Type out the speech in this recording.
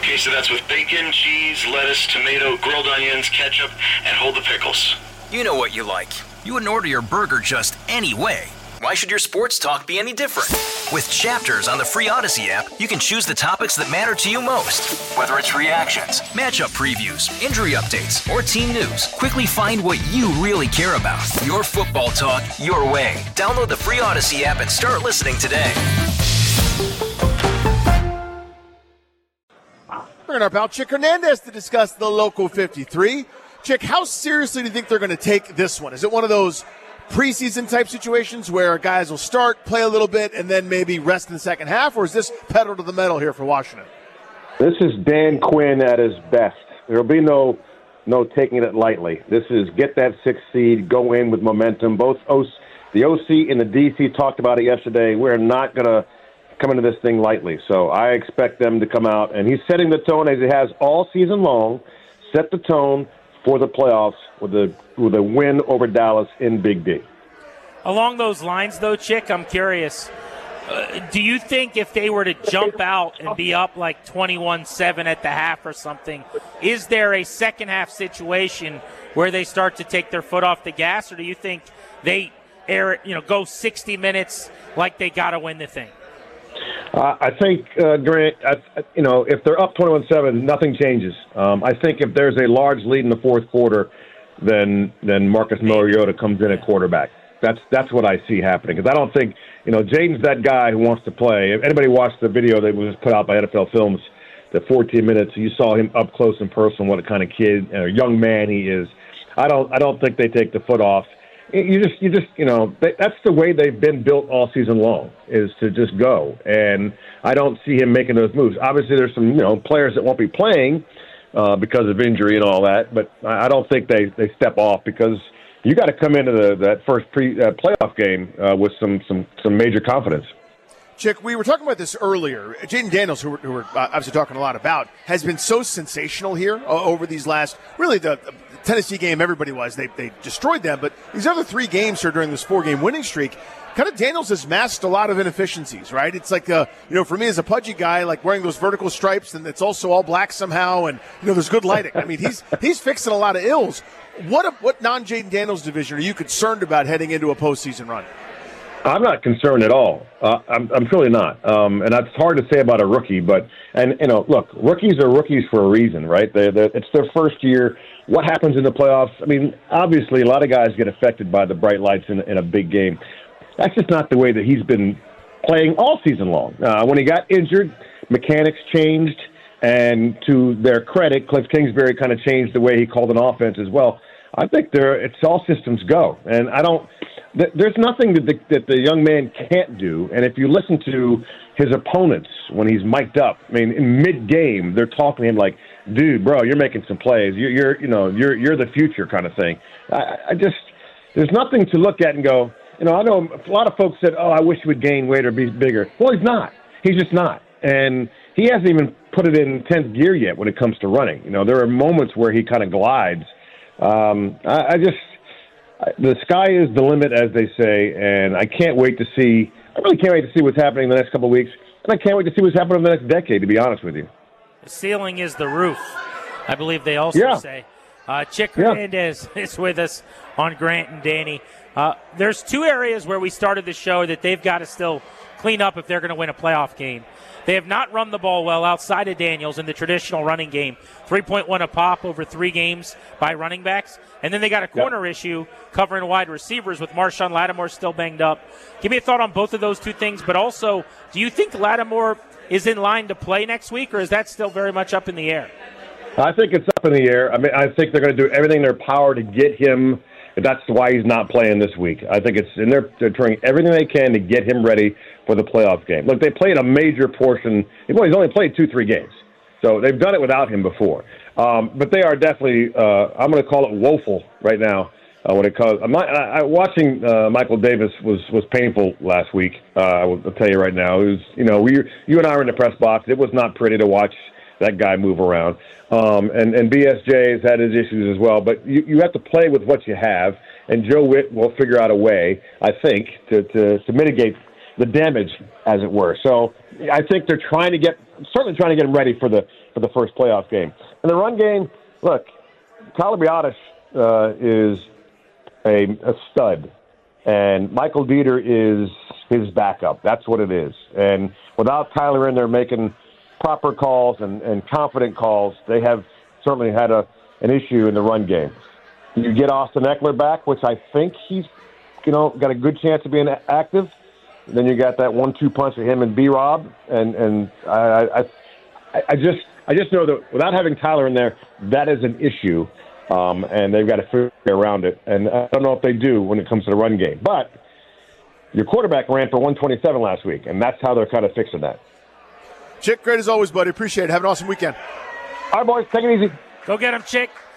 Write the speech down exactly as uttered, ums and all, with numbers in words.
Okay, so that's with bacon, cheese, lettuce, tomato, grilled onions, ketchup, and hold the pickles. You know what you like. You wouldn't order your burger just any way. Why should your sports talk be any different? With Chapters on the free Odyssey app, you can choose the topics that matter to you most. Whether it's reactions, matchup previews, injury updates, or team news, quickly find what you really care about. Your football talk, your way. Download the free Odyssey app and start listening today. Bringing our pal Chick Hernandez to discuss the Local fifty-three. Chick, how seriously do you think they're going to take this one? Is it one of those preseason type situations where guys will start, play a little bit, and then maybe rest in the second half, or is this pedal to the metal here for Washington? This is Dan Quinn at his best. There will be no no taking it lightly. This is get that sixth seed, go in with momentum. Both O C, the O C and the D C talked about it yesterday. We're not going to come into this thing lightly. So I expect them to come out, and he's setting the tone as he has all season long, set the tone for the playoffs with a with a win over Dallas in Big D. Along those lines, though, Chick, I'm curious. Uh, do you think if they were to jump out and be up like twenty-one seven at the half or something, is there a second half situation where they start to take their foot off the gas, or do you think they air it, you know, go sixty minutes like they got to win the thing? Uh, I think, uh, Grant, I, you know, if they're up twenty-one seven, nothing changes. Um, I think if there's a large lead in the fourth quarter, then then Marcus Mariota comes in at quarterback. That's that's what I see happening. Because I don't think, you know, Jaden's that guy who wants to play. If anybody watched the video that was put out by N F L Films, the fourteen minutes, you saw him up close and personal, what a kind of kid, uh, young man he is. I don't I don't think they take the foot off. You just, you just, you know, that's the way they've been built all season long, is to just go. And I don't see him making those moves. Obviously, there's some, you know, players that won't be playing uh, because of injury and all that. But I don't think they, they step off, because you got to come into the, that first pre uh, playoff game uh, with some, some, some major confidence. Chick, we were talking about this earlier. Jaden Daniels, who we're, who we're uh, obviously talking a lot about, has been so sensational here uh, over these last, really the, the Tennessee game, everybody was. They they destroyed them, but these other three games here during this four-game winning streak, kind of Daniels has masked a lot of inefficiencies, right? It's like, uh, you know, for me as a pudgy guy, like wearing those vertical stripes, and it's also all black somehow, and, you know, there's good lighting. I mean, he's he's fixing a lot of ills. What, what non-Jaden Daniels division are you concerned about heading into a postseason run? I'm not concerned at all. Uh, I'm, I'm truly not. Um, and that's hard to say about a rookie. But, and you know, look, rookies are rookies for a reason, right? They, it's their first year. What happens in the playoffs? I mean, obviously, a lot of guys get affected by the bright lights in, in a big game. That's just not the way that he's been playing all season long. Uh, when he got injured, mechanics changed. And to their credit, Cliff Kingsbury kind of changed the way he called an offense as well. I think there, it's all systems go. And I don't – there's nothing that the, that the young man can't do. And if you listen to his opponents when he's mic'd up, I mean, in mid-game, they're talking to him like, dude, bro, you're making some plays. You're, you're you know, you're you're the future kind of thing. I, I just – there's nothing to look at and go, you know, I know a lot of folks said, oh, I wish he would gain weight or be bigger. Well, he's not. He's just not. And he hasn't even put it in tenth gear yet when it comes to running. You know, there are moments where he kind of glides. Um, I, I just – the sky is the limit, as they say, and I can't wait to see – I really can't wait to see what's happening in the next couple of weeks, and I can't wait to see what's happening in the next decade, to be honest with you. The ceiling is the roof, I believe they also yeah. say. Uh, Chick yeah. Hernandez is with us on Grant and Danny. Uh, there's two areas where we started the show that they've got to still clean up if they're going to win a playoff game. They have not run the ball well outside of Daniels in the traditional running game. three point one a pop over three games by running backs. And then they got a corner yep. issue covering wide receivers with Marshawn Lattimore still banged up. Give me a thought on both of those two things. But also, do you think Lattimore is in line to play next week, or is that still very much up in the air? I think it's up in the air. I mean, I think they're going to do everything in their power to get him. That's why he's not playing this week. I think it's in their, they're trying everything they can to get him ready for the playoff game. Look, they played a major portion. Well, he's only played two, three games. So they've done it without him before. Um, but they are definitely, uh, I'm going to call it woeful right now. Uh, when it comes, I'm not, I, I, watching uh, Michael Davis was, was painful last week. Uh, I will I'll tell you right now. It was, you know, we, you and I were in the press box. It was not pretty to watch that guy move around. Um, and, and B S J has had his issues as well. But you, you have to play with what you have. And Joe Witt will figure out a way, I think, to, to, to mitigate, the damage, as it were. So I think they're trying to get, certainly trying to get him ready for the for the first playoff game. In the run game, look, Tyler Biadasz uh, is a, a stud, and Michael Dieter is his backup. That's what it is. And without Tyler in there making proper calls and, and confident calls, they have certainly had a an issue in the run game. You get Austin Eckler back, which I think he's, you know, got a good chance of being active. Then you got that one-two punch of him and B-Rob, and and I, I I just I just know that without having Tyler in there, that is an issue, um, and they've got to figure around it. And I don't know if they do when it comes to the run game. But your quarterback ran for one twenty-seven last week, and that's how they're kind of fixing that. Chick, great as always, buddy. Appreciate it. Have an awesome weekend. All right, boys, take it easy. Go get him, Chick.